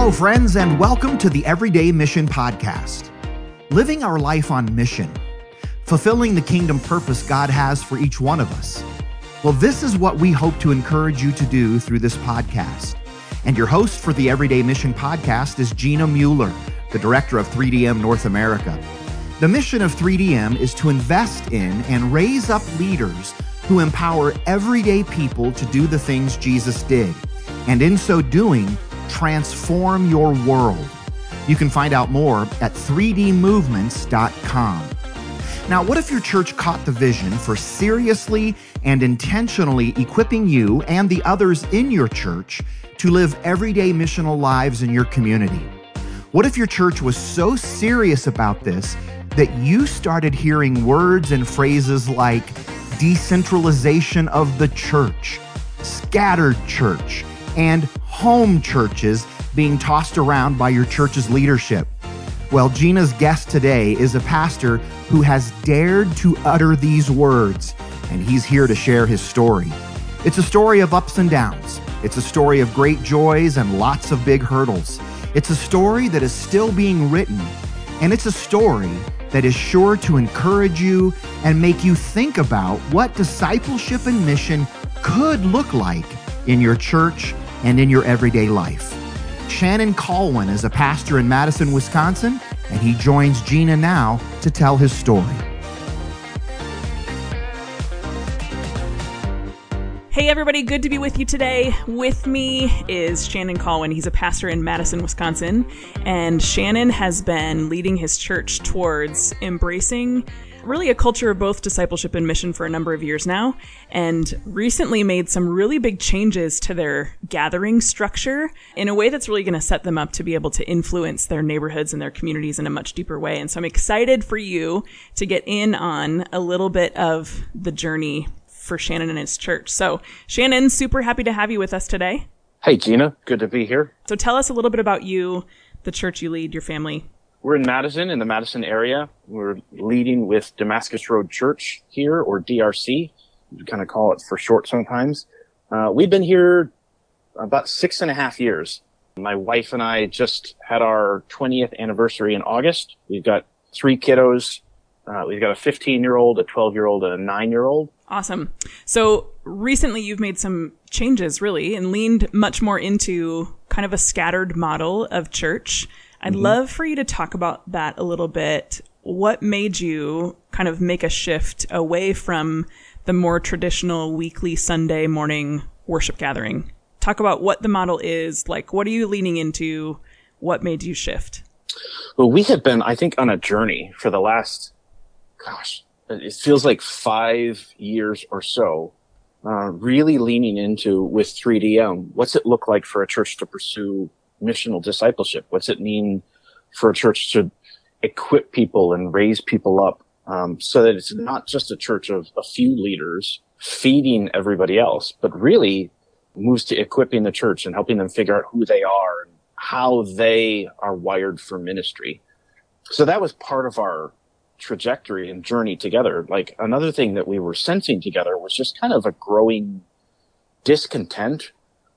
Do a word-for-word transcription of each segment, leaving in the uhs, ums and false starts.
Hello, friends, and welcome to the Everyday Mission Podcast. Living our life on mission, fulfilling the kingdom purpose God has for each one of us. Well, this is what we hope to encourage you to do through this podcast. And your host for the Everyday Mission Podcast is Gina Mueller, the director of three D M North America. The mission of three D M is to invest in and raise up leaders who empower everyday people to do the things Jesus did, and in so doing, transform your world. You can find out more at three d movements dot com. Now, what if your church caught the vision for seriously and intentionally equipping you and the others in your church to live everyday missional lives in your community? What if your church was so serious about this that you started hearing words and phrases like decentralization of the church, scattered church, and home churches being tossed around by your church's leadership? Well, Gina's guest today is a pastor who has dared to utter these words, and he's here to share his story. It's a story of ups and downs. It's a story of great joys and lots of big hurdles. It's a story that is still being written, and it's a story that is sure to encourage you and make you think about what discipleship and mission could look like in your church and in your everyday life. Shannon Colwin is a pastor in Madison, Wisconsin, and he joins Gina now to tell his story. Hey everybody, good to be with you today. With me is Shannon Colwin. He's a pastor in Madison, Wisconsin, and Shannon has been leading his church towards embracing really a culture of both discipleship and mission for a number of years now, and recently made some really big changes to their gathering structure in a way that's really going to set them up to be able to influence their neighborhoods and their communities in a much deeper way. And so I'm excited for you to get in on a little bit of the journey for Shannon and his church. So Shannon, super happy to have you with us today. Hey Gina, good to be here. So tell us a little bit about you, the church you lead, your family. We're in Madison, in the Madison area. We're leading with Damascus Road Church here, or D R C. We kind of call it for short sometimes. Uh, we've been here about six and a half years. My wife and I just had our twentieth anniversary in August. We've got three kiddos. Uh, we've got a fifteen-year-old, a twelve-year-old, and a nine-year-old. Awesome. So recently you've made some changes, really, and leaned much more into kind of a scattered model of church. I'd mm-hmm. love for you to talk about that a little bit. What made you kind of make a shift away from the more traditional weekly Sunday morning worship gathering? Talk about what the model is. Like, what are you leaning into? What made you shift? Well, we have been, I think, on a journey for the last, gosh, it feels like five years or so, uh, really leaning into with three D M. What's it look like for a church to pursue missional discipleship? What's it mean for a church to equip people and raise people up, um, so that it's not just a church of a few leaders feeding everybody else, but really moves to equipping the church and helping them figure out who they are and how they are wired for ministry. So that was part of our trajectory and journey together. Like, another thing that we were sensing together was just kind of a growing discontent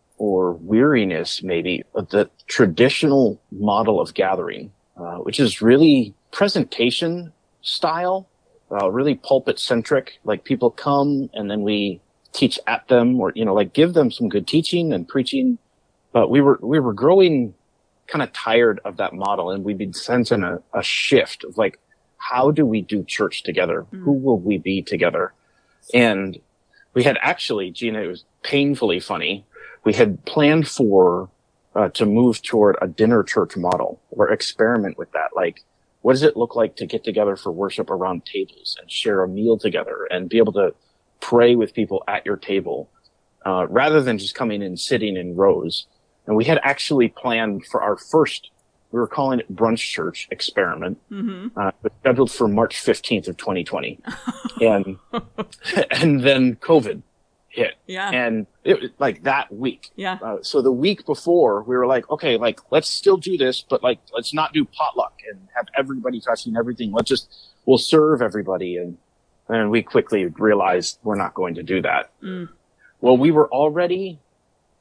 or weariness, maybe, of the traditional model of gathering, uh, which is really presentation style, uh, really pulpit centric. Like, people come and then we teach at them, or, you know, like give them some good teaching and preaching. But we were, we were growing kind of tired of that model, and we'd been sensing a, a shift of like, how do we do church together? Mm. Who will we be together? And we had actually, Gina, it was painfully funny. We had planned for, uh, to move toward a dinner church model or experiment with that. Like, what does it look like to get together for worship around tables and share a meal together and be able to pray with people at your table, uh, rather than just coming and sitting in rows. And we had actually planned for our first, we were calling it Brunch Church experiment, mm-hmm. uh, but scheduled for March fifteenth of twenty twenty. and, and then COVID hit. Yeah. And it was like that week. Yeah. Uh, so the week before we were like, okay, like, let's still do this, but like, let's not do potluck and have everybody touching everything. Let's just, we'll serve everybody. And, and we quickly realized we're not going to do that. Mm. Well, we were already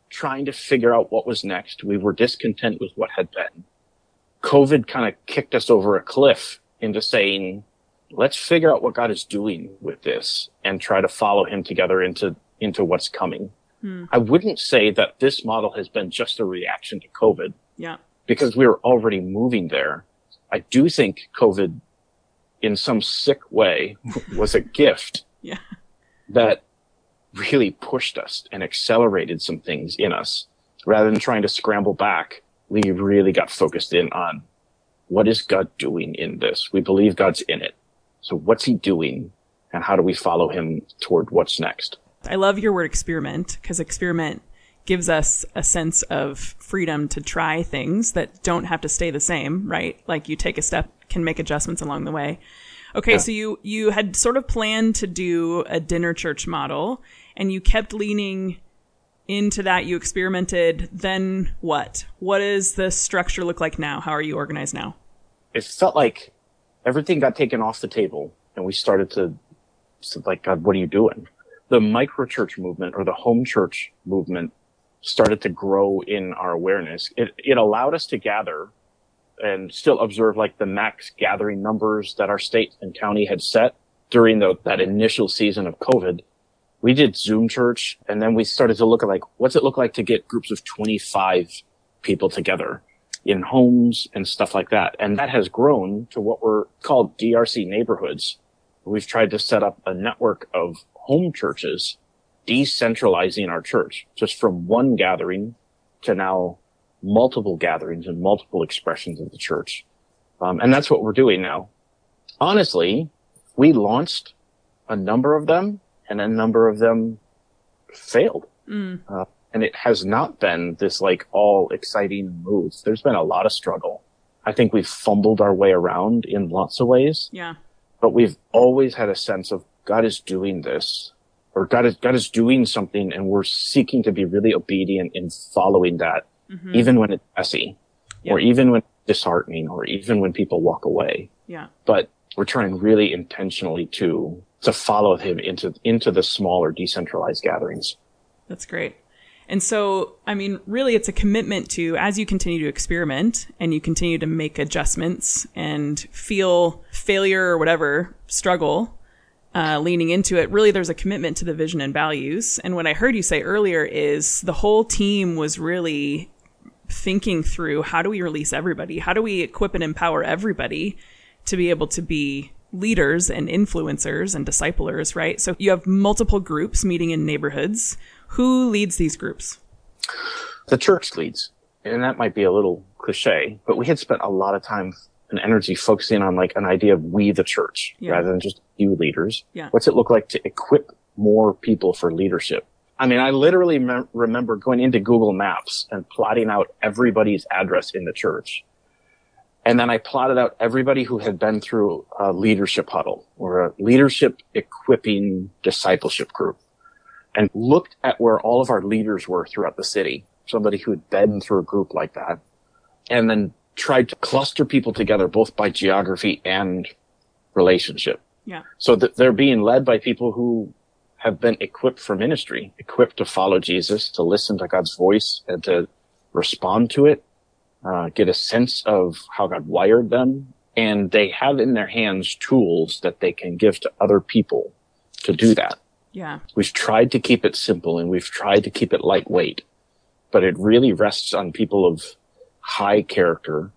trying to figure out what was next. We were discontent with what had been. COVID kind of kicked us over a cliff into saying, let's figure out what God is doing with this and try to follow him together into, into what's coming. Hmm. I wouldn't say that this model has been just a reaction to COVID. Yeah. Because we were already moving there. I do think COVID, in some sick way, was a gift. Yeah. That really pushed us and accelerated some things in us. Rather than trying to scramble back, we really got focused in on what is God doing in this? We believe God's in it. So what's he doing, and how do we follow him toward what's next? I love your word experiment, because experiment gives us a sense of freedom to try things that don't have to stay the same, right? Like you take a step, can make adjustments along the way. Okay, yeah. So you, you had sort of planned to do a dinner church model, and you kept leaning into that. You experimented. Then what? What does the structure look like now? How are you organized now? It felt like everything got taken off the table, and we started to, to like, God, what are you doing? The micro church movement, or the home church movement, started to grow in our awareness. It, it allowed us to gather and still observe like the max gathering numbers that our state and county had set during the, that initial season of COVID. We did Zoom church, and then we started to look at like, what's it look like to get groups of twenty-five people together in homes and stuff like that. And that has grown to what were called D R C neighborhoods. We've tried to set up a network of home churches, decentralizing our church just from one gathering to now multiple gatherings and multiple expressions of the church. Um, and that's what we're doing now. Honestly, we launched a number of them, and a number of them failed. Mm. Uh, and it has not been this like all exciting move. There's been a lot of struggle. I think we've fumbled our way around in lots of ways. Yeah. But we've always had a sense of God is doing this, or God is, God is doing something, and we're seeking to be really obedient in following that, mm-hmm. even when it's messy, yeah. or even when it's disheartening, or even when people walk away. Yeah. But we're trying really intentionally to, to follow him into, into the smaller decentralized gatherings. That's great. And so, I mean, really it's a commitment to, as you continue to experiment and you continue to make adjustments and feel failure or whatever, struggle, uh, leaning into it, really there's a commitment to the vision and values. And what I heard you say earlier is the whole team was really thinking through, how do we release everybody? How do we equip and empower everybody to be able to be leaders and influencers and disciplers, right? So you have multiple groups meeting in neighborhoods. Who leads these groups? The church leads. And that might be a little cliche, but we had spent a lot of time and energy focusing on like an idea of we the church, yeah. rather than just you leaders. Yeah. What's it look like to equip more people for leadership? I mean, I literally me- remember going into Google Maps and plotting out everybody's address in the church. And then I plotted out everybody who had been through a leadership huddle or a leadership equipping discipleship group, and looked at where all of our leaders were throughout the city, somebody who had been through a group like that, and then tried to cluster people together both by geography and relationship. Yeah. So that they're being led by people who have been equipped for ministry, equipped to follow Jesus, to listen to God's voice and to respond to it, uh, get a sense of how God wired them. And they have in their hands tools that they can give to other people to do that. Yeah. We've tried to keep it simple, and we've tried to keep it lightweight, but it really rests on people of high character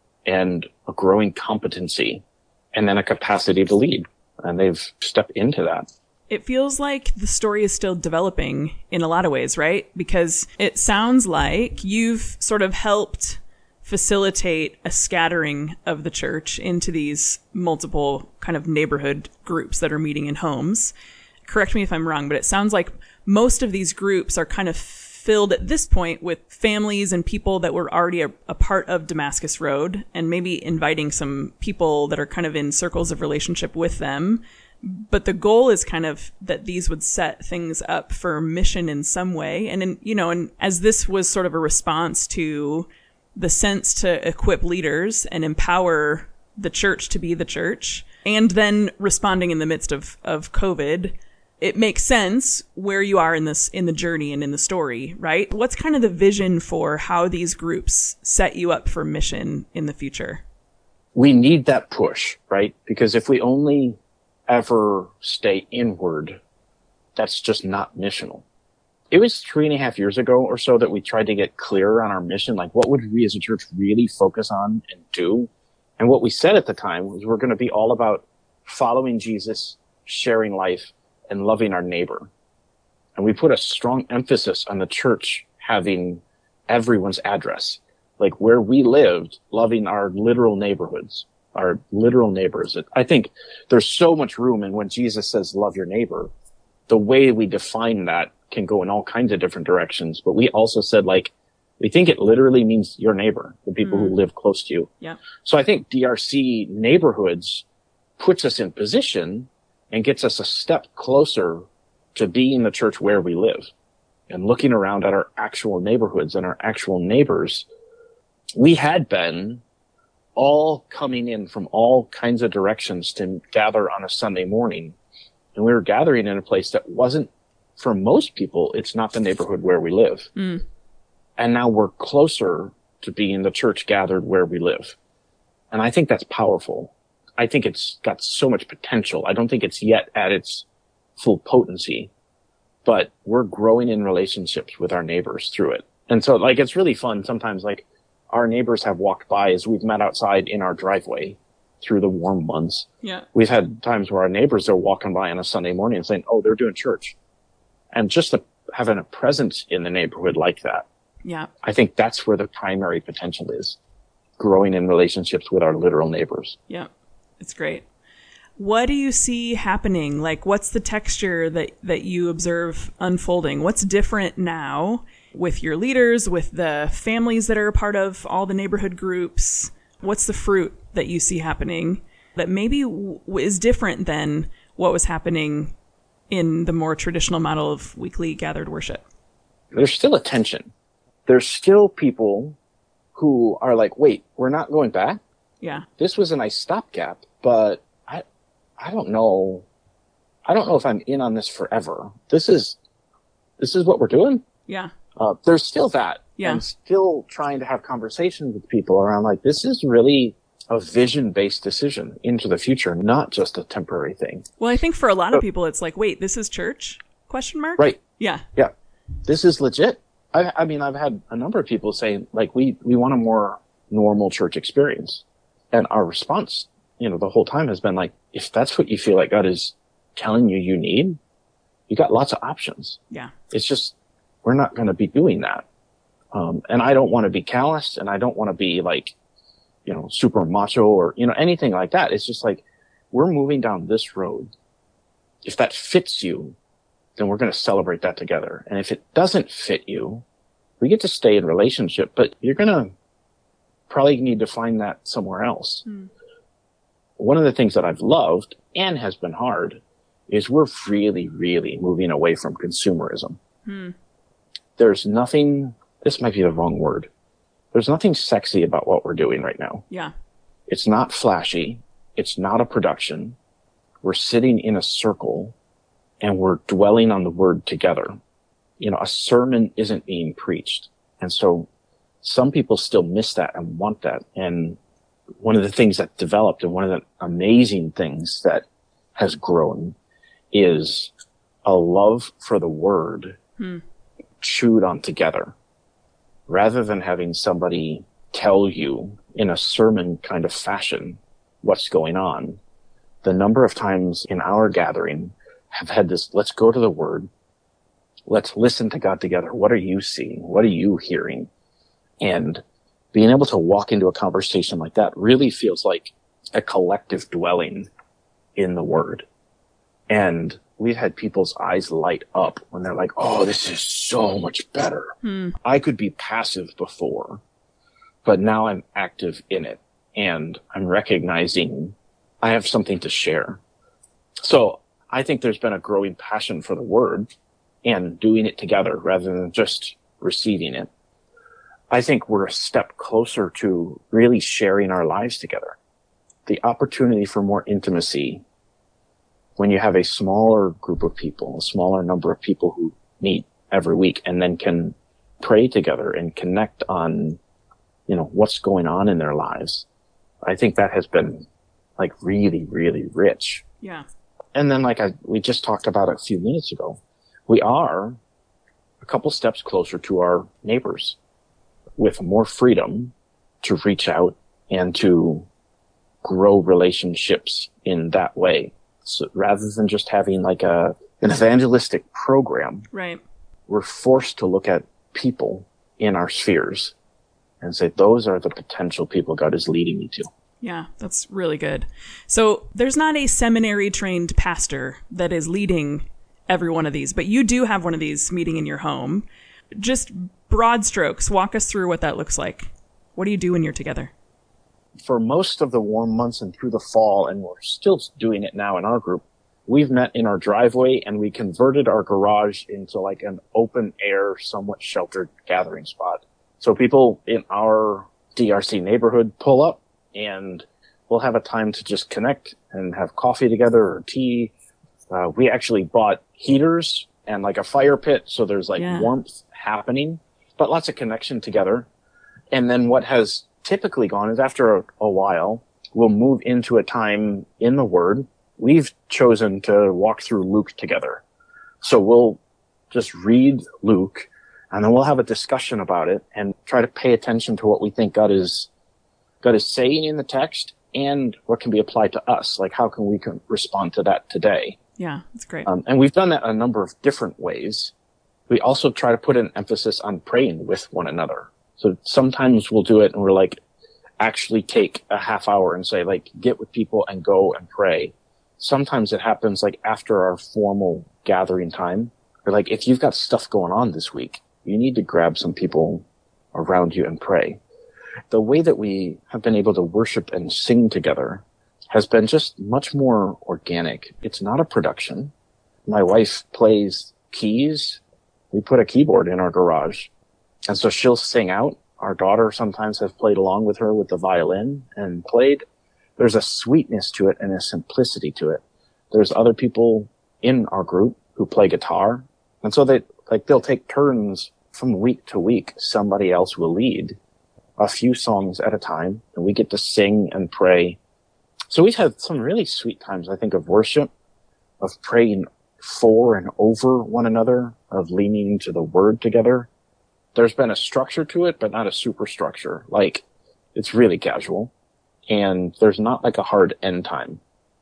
and a growing competency and then a capacity to lead. And they've stepped into that. It feels like the story is still developing in a lot of ways, right? Because it sounds like you've sort of helped facilitate a scattering of the church into these multiple kind of neighborhood groups that are meeting in homes. Correct me if I'm wrong, but it sounds like most of these groups are kind of filled at this point with families and people that were already a, a part of Damascus Road, and maybe inviting some people that are kind of in circles of relationship with them. But the goal is kind of that these would set things up for mission in some way. And, in, you know, and as this was sort of a response to the sense to equip leaders and empower the church to be the church, and then responding in the midst of, of COVID, it makes sense where you are in this, in the journey and in the story, right? What's kind of the vision for how these groups set you up for mission in the future? We need that push, right? Because if we only ever stay inward, that's just not missional. It was three and a half years ago or so that we tried to get clearer on our mission. Like, what would we as a church really focus on and do? And what we said at the time was we're going to be all about following Jesus, sharing life, and loving our neighbor. And we put a strong emphasis on the church having everyone's address, like where we lived, loving our literal neighborhoods, our literal neighbors. I think there's so much room in when Jesus says, love your neighbor, the way we define that can go in all kinds of different directions. But we also said, like, we think it literally means your neighbor, the people mm. who live close to you. Yeah. So I think D R C neighborhoods puts us in position and gets us a step closer to being the church where we live and looking around at our actual neighborhoods and our actual neighbors. We had been all coming in from all kinds of directions to gather on a Sunday morning. And we were gathering in a place that wasn't, for most people, it's not the neighborhood where we live. Mm. And now we're closer to being the church gathered where we live. And I think that's powerful. I think it's got so much potential. I don't think it's yet at its full potency, but we're growing in relationships with our neighbors through it. And so, like, it's really fun. Sometimes, like, our neighbors have walked by as we've met outside in our driveway through the warm months. Yeah. We've had times where our neighbors are walking by on a Sunday morning and saying, oh, they're doing church. And just to, having a presence in the neighborhood like that. Yeah. I think that's where the primary potential is, growing in relationships with our literal neighbors. Yeah. It's great. What do you see happening? Like, what's the texture that, that you observe unfolding? What's different now with your leaders, with the families that are a part of all the neighborhood groups? What's the fruit that you see happening that maybe w- is different than what was happening in the more traditional model of weekly gathered worship? There's still a tension. There's still people who are like, wait, we're not going back? Yeah. This was a nice stopgap, but I, I don't know. I don't know if I'm in on this forever. This is, this is what we're doing. Yeah. Uh, there's still that. Yeah. And still trying to have conversations with people around, like, this is really a vision-based decision into the future, not just a temporary thing. Well, I think for a lot of people, it's like, wait, this is church? Question mark? Right. Yeah. Yeah. This is legit. I, I mean, I've had a number of people saying, like, we, we want a more normal church experience. And our response, you know, the whole time has been like, if that's what you feel like God is telling you you need, you got lots of options. Yeah. It's just, we're not going to be doing that. Um, and I don't want to be calloused, and I don't want to be like, you know, super macho or, you know, anything like that. It's just like, we're moving down this road. If that fits you, then we're going to celebrate that together. And if it doesn't fit you, we get to stay in relationship, but you're going to probably need to find that somewhere else. Mm. One of the things that I've loved and has been hard is we're really, really moving away from consumerism. Mm. There's nothing, this might be the wrong word. There's nothing sexy about what we're doing right now. Yeah. It's not flashy. It's not a production. We're sitting in a circle and we're dwelling on the word together. You know, a sermon isn't being preached. And so some people still miss that and want that. And one of the things that developed, and one of the amazing things that has grown, is a love for the word hmm. chewed on together. Rather than having somebody tell you in a sermon kind of fashion what's going on, the number of times in our gathering have had this, let's go to the word. Let's listen to God together. What are you seeing? What are you hearing? And being able to walk into a conversation like that really feels like a collective dwelling in the word. And we've had people's eyes light up when they're like, oh, this is so much better. Hmm. I could be passive before, but now I'm active in it. And I'm recognizing I have something to share. So I think there's been a growing passion for the word and doing it together rather than just receiving it. I think we're a step closer to really sharing our lives together. The opportunity for more intimacy when you have a smaller group of people, a smaller number of people who meet every week and then can pray together and connect on, you know, what's going on in their lives. I think that has been like really, really rich. Yeah. And then like I, we just talked about a few minutes ago, we are a couple steps closer to our neighbors with more freedom to reach out and to grow relationships in that way. So rather than just having like a, an evangelistic program, right, we're forced to look at people in our spheres and say, those are the potential people God is leading me to. Yeah, that's really good. So there's not a seminary trained pastor that is leading every one of these, but you do have one of these meeting in your home. Just broad strokes, walk us through what that looks like. What do you do when you're together? For most of the warm months and through the fall, and we're still doing it now in our group, we've met in our driveway and we converted our garage into like an open air, somewhat sheltered gathering spot. So people in our D R C neighborhood pull up and we'll have a time to just connect and have coffee together or tea. Uh, we actually bought heaters and like a fire pit. So there's like yeah. warmth happening, but lots of connection together. And then what has typically gone is after a, a while, we'll move into a time in the Word. We've chosen to walk through Luke together. So we'll just read Luke and then we'll have a discussion about it and try to pay attention to what we think God is, God is saying in the text and what can be applied to us. Like how can we can respond to that today? Yeah, that's great. Um, and we've done that a number of different ways. We also try to put an emphasis on praying with one another. So sometimes we'll do it and we're like, actually take a half hour and say like, get with people and go and pray. Sometimes it happens like after our formal gathering time. Or like, if you've got stuff going on this week, you need to grab some people around you and pray. The way that we have been able to worship and sing together has been just much more organic. It's not a production. My wife plays keys. We put a keyboard in our garage. And so she'll sing out. Our daughter sometimes has played along with her with the violin and played. There's a sweetness to it and a simplicity to it. There's other people in our group who play guitar. And so they, like, they'll take turns from week to week. Somebody else will lead a few songs at a time and we get to sing and pray. So we've had some really sweet times, I think, of worship, of praying for and over one another, of leaning into the Word together. There's been a structure to it, but not a superstructure. Like, it's really casual. And there's not like a hard end time.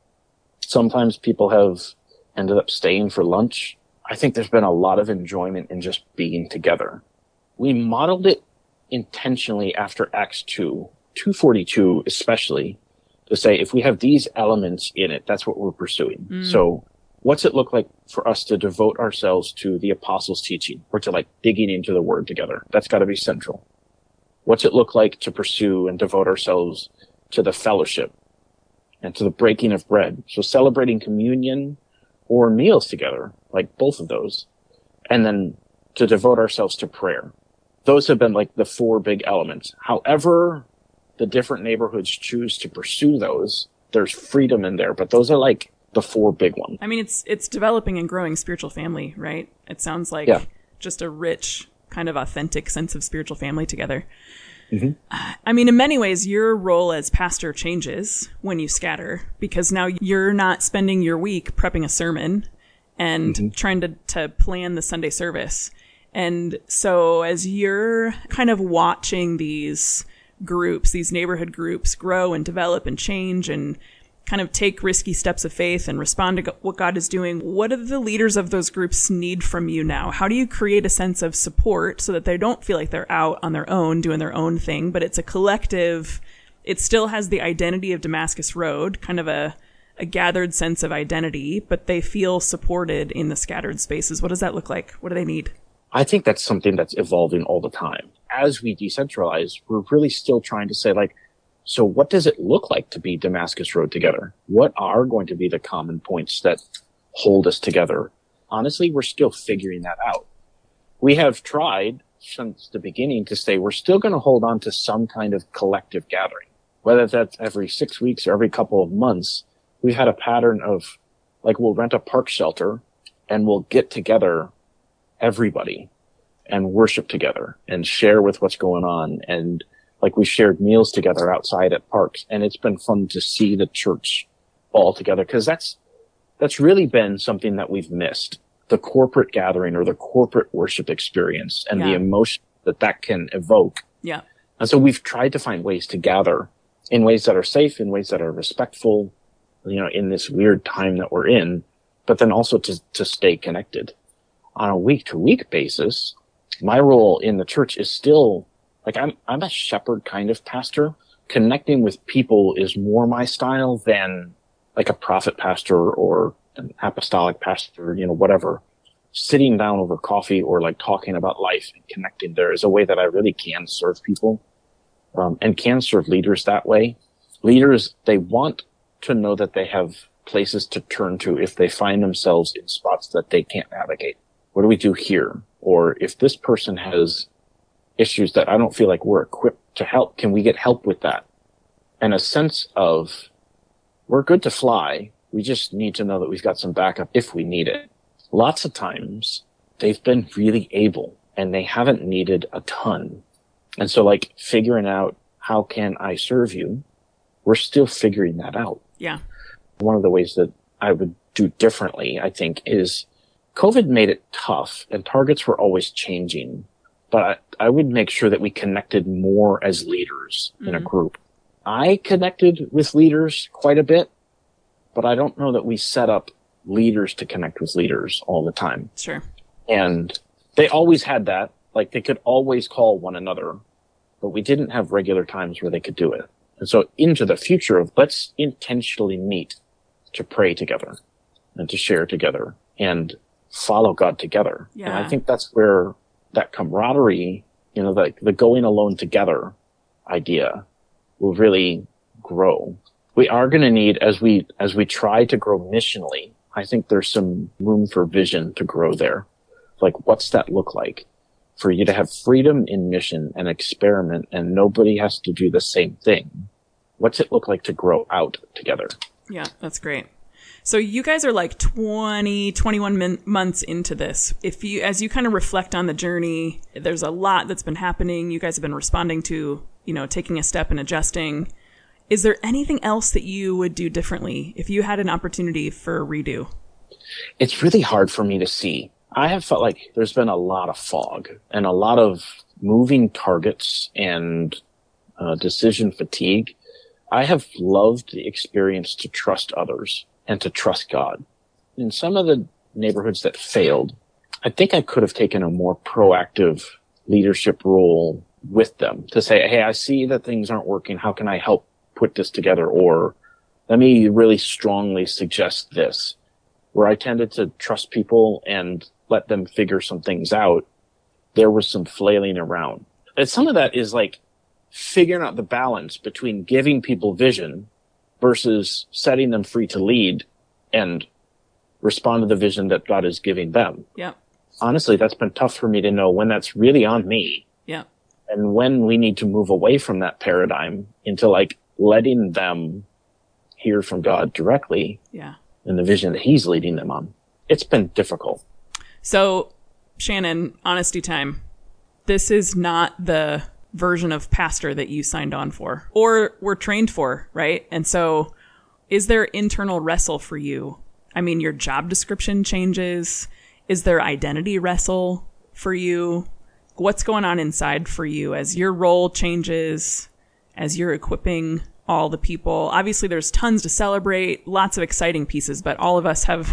Sometimes people have ended up staying for lunch. I think there's been a lot of enjoyment in just being together. We modeled it intentionally after Acts two, two forty-two especially, to say if we have these elements in it, that's what we're pursuing. Mm. So what's it look like for us to devote ourselves to the apostles' teaching or to like digging into the Word together? That's got to be central. What's it look like to pursue and devote ourselves to the fellowship and to the breaking of bread? So celebrating communion or meals together, like both of those. And then to devote ourselves to prayer. Those have been like the four big elements. However, the different neighborhoods choose to pursue those, there's freedom in there, but those are like the four big ones. I mean, it's it's developing and growing spiritual family, right? It sounds like yeah. just a rich, kind of authentic sense of spiritual family together. Mm-hmm. I mean, in many ways, your role as pastor changes when you scatter, because now you're not spending your week prepping a sermon and mm-hmm. trying to, to plan the Sunday service. And so as you're kind of watching these groups, these neighborhood groups grow and develop and change and kind of take risky steps of faith and respond to what God is doing, what do the leaders of those groups need from you now? How do you create a sense of support so that they don't feel like they're out on their own doing their own thing, but it's a collective, it still has the identity of Damascus Road, kind of a, a gathered sense of identity, but they feel supported in the scattered spaces? What does that look like? What do they need? I think that's something that's evolving all the time. As we decentralize, we're really still trying to say, like, so what does it look like to be Damascus Road together? What are going to be the common points that hold us together? Honestly, we're still figuring that out. We have tried since the beginning to say we're still going to hold on to some kind of collective gathering, whether that's every six weeks or every couple of months. We've had a pattern of Like we'll rent a park shelter and we'll get together, everybody, and worship together and share with what's going on. And like we shared meals together outside at parks, and it's been fun to see the church all together, because that's, that's really been something that we've missed. The corporate gathering or the corporate worship experience and yeah. the emotion that that can evoke. Yeah. And so we've tried to find ways to gather in ways that are safe, in ways that are respectful, you know, in this weird time that we're in, but then also to, to stay connected. On a week to week basis, my role in the church is still, like, I'm, I'm a shepherd kind of pastor. Connecting with people is more my style than like a prophet pastor or an apostolic pastor, you know, whatever. Sitting down over coffee or like talking about life and connecting there is a way that I really can serve people, um, and can serve leaders that way. Leaders, they want to know that they have places to turn to if they find themselves in spots that they can't navigate. What do we do here? Or if this person has issues that I don't feel like we're equipped to help, can we get help with that? And a sense of, we're good to fly. We just need to know that we've got some backup if we need it. Lots of times they've been really able and they haven't needed a ton. And so like figuring out, how can I serve you? We're still figuring that out. Yeah. One of the ways that I would do differently, I think, is COVID made it tough and targets were always changing, but I, I would make sure that we connected more as leaders mm-hmm. in a group. I connected with leaders quite a bit, but I don't know that we set up leaders to connect with leaders all the time. Sure. And they always had that. Like they could always call one another, but we didn't have regular times where they could do it. And so into the future of let's intentionally meet to pray together and to share together and follow God together. Yeah. And I think that's where that camaraderie, you know, the, the going alone together idea will really grow. We are going to need, as we, as we try to grow missionally, I think there's some room for vision to grow there. Like, what's that look like for you to have freedom in mission and experiment and nobody has to do the same thing? What's it look like to grow out together? Yeah, that's great. So you guys are like twenty, twenty-one min- months into this. If you, as you kind of reflect on the journey, there's a lot that's been happening. You guys have been responding to, you know, taking a step and adjusting. Is there anything else that you would do differently if you had an opportunity for a redo? It's really hard for me to see. I have felt like there's been a lot of fog and a lot of moving targets and uh, decision fatigue. I have loved the experience to trust others and to trust God. In some of the neighborhoods that failed, I think I could have taken a more proactive leadership role with them to say, hey, I see that things aren't working. How can I help put this together? Or let me really strongly suggest this, where I tended to trust people and let them figure some things out. There was some flailing around. And some of that is like figuring out the balance between giving people vision versus setting them free to lead and respond to the vision that God is giving them. Yeah. Honestly, that's been tough for me to know when that's really on me. Yeah. And when we need to move away from that paradigm into like letting them hear from God directly. Yeah. And the vision that he's leading them on. It's been difficult. So, Shannon, honesty time. This is not the version of pastor that you signed on for or were trained for, right? And so is there internal wrestle for you? I mean, your job description changes. Is there identity wrestle for you? What's going on inside for you as your role changes, as you're equipping all the people? Obviously, there's tons to celebrate, lots of exciting pieces, but all of us have,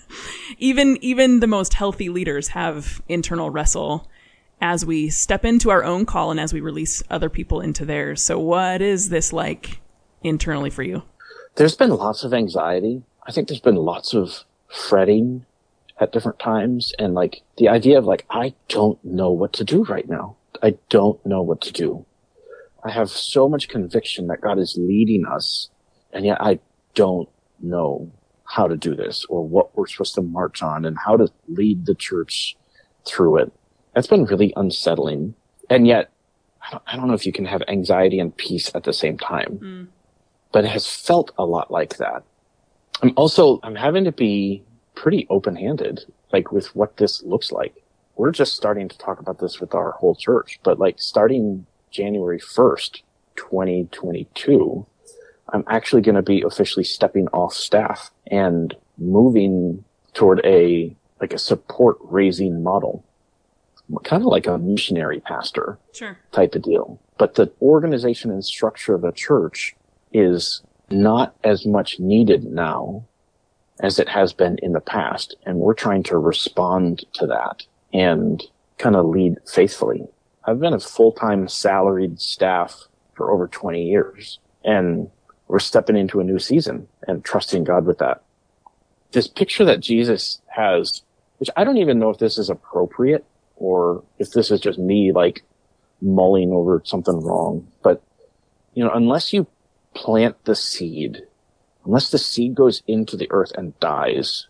even even the most healthy leaders have internal wrestle as we step into our own call and as we release other people into theirs. So what is this like internally for you? There's been lots of anxiety. I think there's been lots of fretting at different times. And like the idea of like, I don't know what to do right now. I don't know what to do. I have so much conviction that God is leading us. And yet I don't know how to do this or what we're supposed to march on and how to lead the church through it. That's been really unsettling. And yet, I don't, I don't know if you can have anxiety and peace at the same time, mm. but it has felt a lot like that. I'm also, I'm having to be pretty open-handed, like with what this looks like. We're just starting to talk about this with our whole church, but like starting January first, twenty twenty-two, I'm actually going to be officially stepping off staff and moving toward a, like a support raising model, kind of like a missionary pastor sure. type of deal. But the organization and structure of the church is not as much needed now as it has been in the past. And we're trying to respond to that and kind of lead faithfully. I've been a full-time salaried staff for over twenty years, and we're stepping into a new season and trusting God with that. This picture that Jesus has, which I don't even know if this is appropriate or if this is just me like mulling over something wrong, but you know, unless you plant the seed, unless the seed goes into the earth and dies,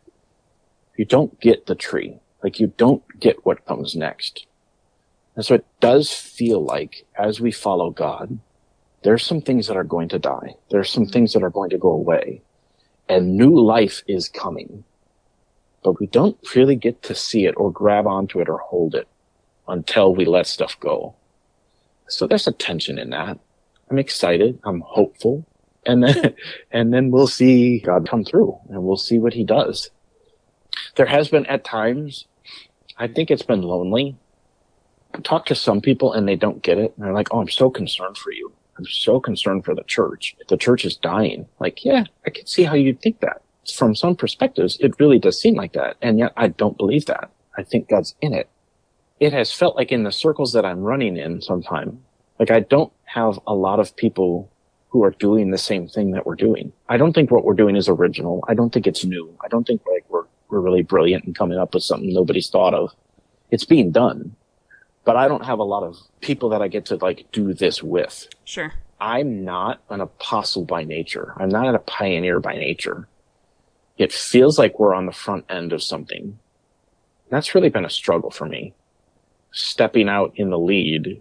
you don't get the tree. Like, you don't get what comes next. And so it does feel like, as we follow God, there's some things that are going to die. There's some things that are going to go away. And new life is coming. But we don't really get to see it or grab onto it or hold it until we let stuff go. So there's a tension in that. I'm excited. I'm hopeful. And then, and then we'll see God come through, and we'll see what he does. There has been at times, I think it's been lonely. I talk to some people and they don't get it. And they're like, oh, I'm so concerned for you. I'm so concerned for the church. The church is dying. Like, yeah, I can see how you'd think that. From some perspectives, it really does seem like that. And yet I don't believe that. I think God's in it. It has felt like in the circles that I'm running in sometime, like I don't have a lot of people who are doing the same thing that we're doing. I don't think what we're doing is original. I don't think it's new. I don't think like we're, we're really brilliant and coming up with something nobody's thought of. It's being done. But I don't have a lot of people that I get to like do this with. Sure. I'm not an apostle by nature. I'm not a pioneer by nature. It feels like we're on the front end of something. That's really been a struggle for me. Stepping out in the lead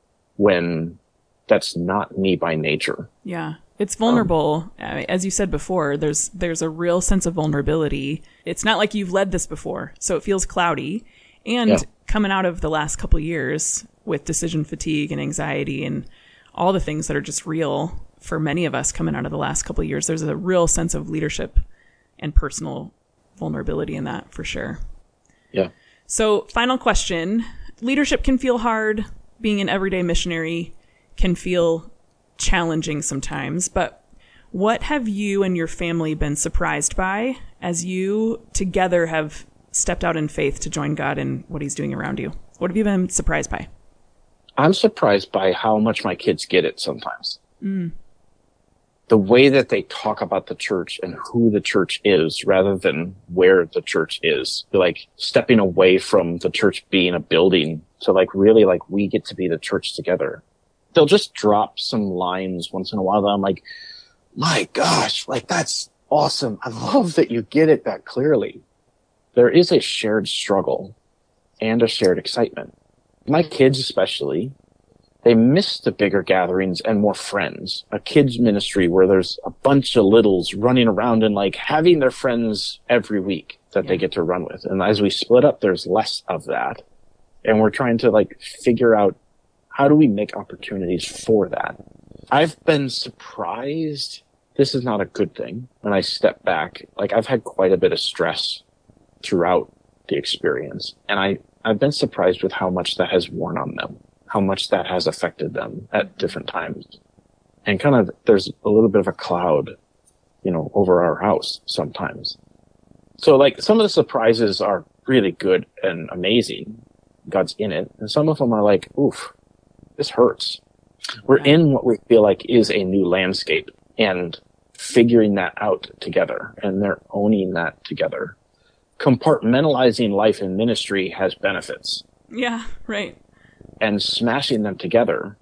when that's not me by nature. Yeah. It's vulnerable. Um, I mean, as you said before, there's there's a real sense of vulnerability. It's not like you've led this before, so it feels cloudy. And yeah. Coming out of the last couple of years with decision fatigue and anxiety and all the things that are just real for many of us coming out of the last couple of years, there's a real sense of leadership and personal vulnerability in that, for sure. Yeah. So, final question. Leadership can feel hard. Being an everyday missionary can feel challenging sometimes, but what have you and your family been surprised by as you together have stepped out in faith to join God in what he's doing around you? What have you been surprised by? I'm surprised by how much my kids get it sometimes. Mm. The way that they talk about the church and who the church is rather than where the church is. Like stepping away from the church being a building to like really like we get to be the church together. They'll just drop some lines once in a while that I'm like, my gosh, like that's awesome. I love that you get it that clearly. There is a shared struggle and a shared excitement. My kids especially, they miss the bigger gatherings and more friends. A kids ministry where there's a bunch of littles running around and like having their friends every week that yeah. they get to run with. And as we split up, there's less of that. And we're trying to like figure out how do we make opportunities for that. I've been surprised. This is not a good thing. When I step back, like I've had quite a bit of stress throughout the experience. And I, I've been surprised with how much that has worn on them, how much that has affected them at different times. And kind of, there's a little bit of a cloud, you know, over our house sometimes. So like some of the surprises are really good and amazing. God's in it. And some of them are like, oof, this hurts. We're in what we feel like is a new landscape and figuring that out together. And they're owning that together. Compartmentalizing life and ministry has benefits. Yeah, right. And smashing them together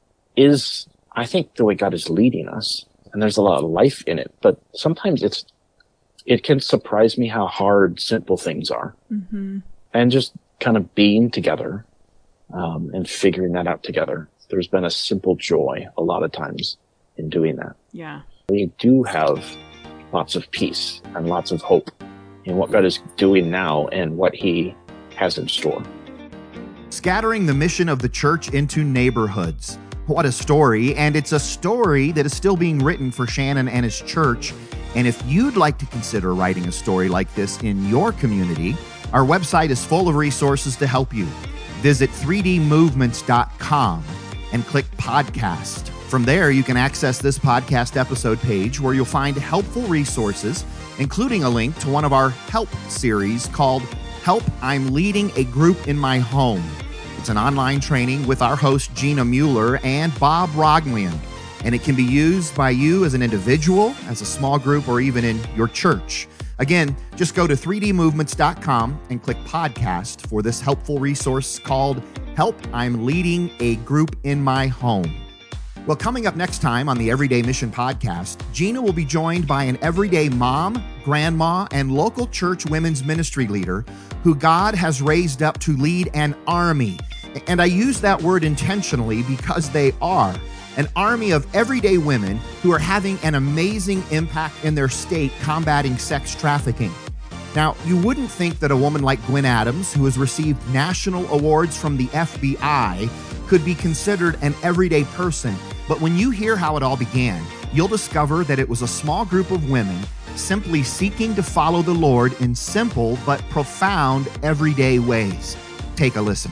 is, I think, the way God is leading us. And there's a lot of life in it. But sometimes it's, it can surprise me how hard simple things are. Mm-hmm. And just kind of being together, um, and figuring that out together. There's been a simple joy a lot of times in doing that. Yeah. We do have lots of peace and lots of hope in what God is doing now and what he has in store. Scattering the mission of the church into neighborhoods. What a story. And it's a story that is still being written for Shannon and his church. And if you'd like to consider writing a story like this in your community, our website is full of resources to help you. Visit three d movements dot com and click podcast. From there, you can access this podcast episode page where you'll find helpful resources, including a link to one of our Help series called Help, I'm Leading a Group in My Home. It's an online training with our host, Gina Mueller and Bob Roglian, and it can be used by you as an individual, as a small group, or even in your church. Again, just go to three d movements dot com and click podcast for this helpful resource called Help, I'm Leading a Group in My Home. Well, coming up next time on the Everyday Mission Podcast, Gina will be joined by an everyday mom, grandma, and local church women's ministry leader who God has raised up to lead an army. And I use that word intentionally because they are an army of everyday women who are having an amazing impact in their state combating sex trafficking. Now, you wouldn't think that a woman like Gwen Adams, who has received national awards from the F B I, could be considered an everyday person. But when you hear how it all began, you'll discover that it was a small group of women simply seeking to follow the Lord in simple but profound everyday ways. Take a listen.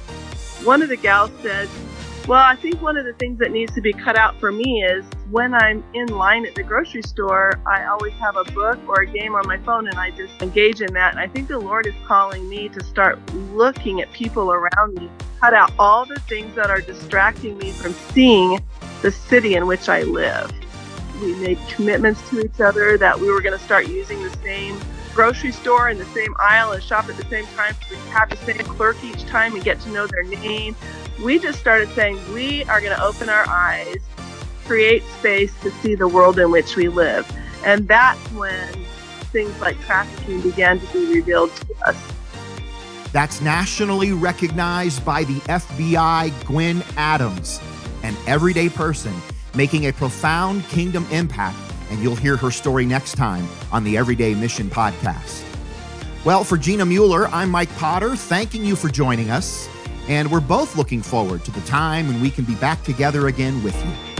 One of the gals said, well, I think one of the things that needs to be cut out for me is when I'm in line at the grocery store, I always have a book or a game on my phone and I just engage in that. And I think the Lord is calling me to start looking at people around me, cut out all the things that are distracting me from seeing the city in which I live. We made commitments to each other that we were going to start using the same grocery store in the same aisle and shop at the same time. We have the same clerk each time and get to know their name. We just started saying we are going to open our eyes, create space to see the world in which we live. And that's when things like trafficking began to be revealed to us. That's nationally recognized by the F B I, Gwen Adams, an everyday person making a profound kingdom impact. And you'll hear her story next time on the Everyday Mission Podcast. Well, for Gina Mueller, I'm Mike Potter, thanking you for joining us. And we're both looking forward to the time when we can be back together again with you.